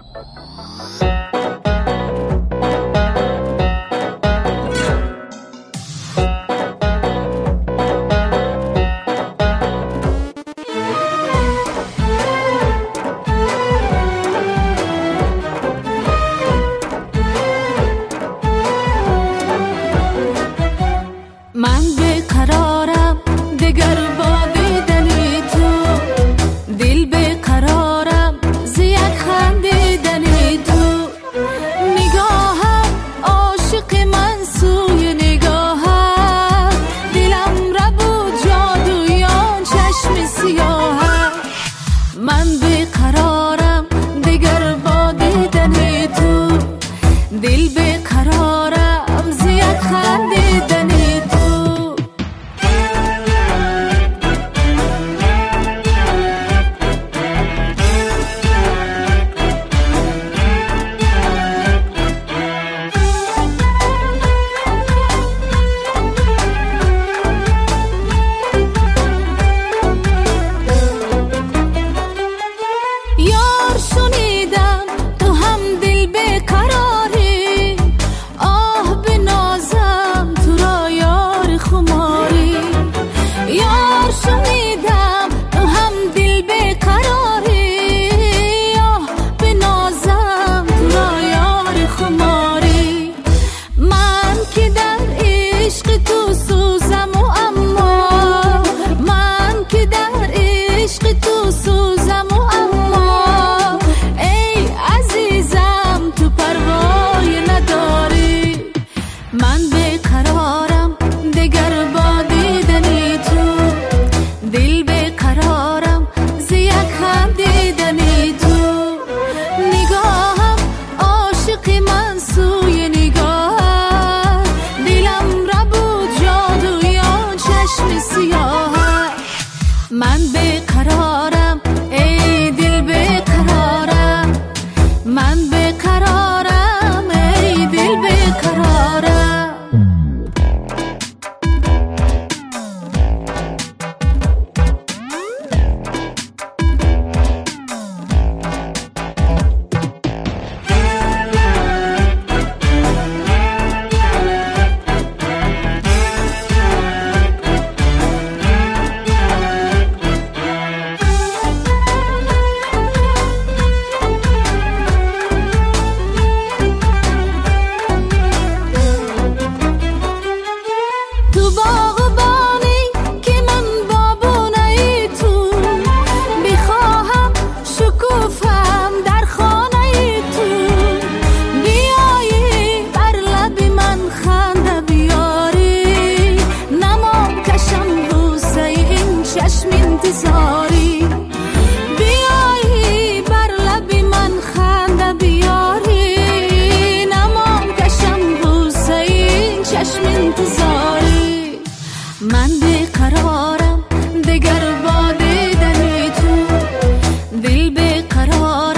من بیقرارم دگر با دیدن تو، دل بیقرارم زی خندیدن تو. نگاهم عاشق من سوی نگاهم، دلم را بود جادویان چشم سیاهم. من بیقرارم دگر با دیدن تو، دل بیقرارم زی خندیدن تو. یار شنیدم تو هم دل بیقراری، آه بنازم تو را یار خماری. یار شنیدم تو هم دل بیقراری، آه بنازم تو را یار خماری. من که در عشق تو سوزم و اما، من که در عشق تو سوزم و اما، ای عزیزم تو پروای نداری. من بیقرارم دگر با دیدن تو، دل بیقرارم زی خندیدن تو. نگاهم عاشق من سوی نگاه، دلم را بود جادویان چشم سیاه. من بیقرارم ای دل بیقرارم، من بیقرارم ای دل بیقرارم. تو باغبانی که من بابونه تو، بخواهم شکوفم در خانه تو. بیایی بر لب من خنده بیاری، نمام کشم بوسه این چشم انتظاری. بیایی بر لب من خنده بیاری، نمام کشم بوسه این چشم انتظاری. من بیقرارم دگر با دیدن تو، دل بیقرار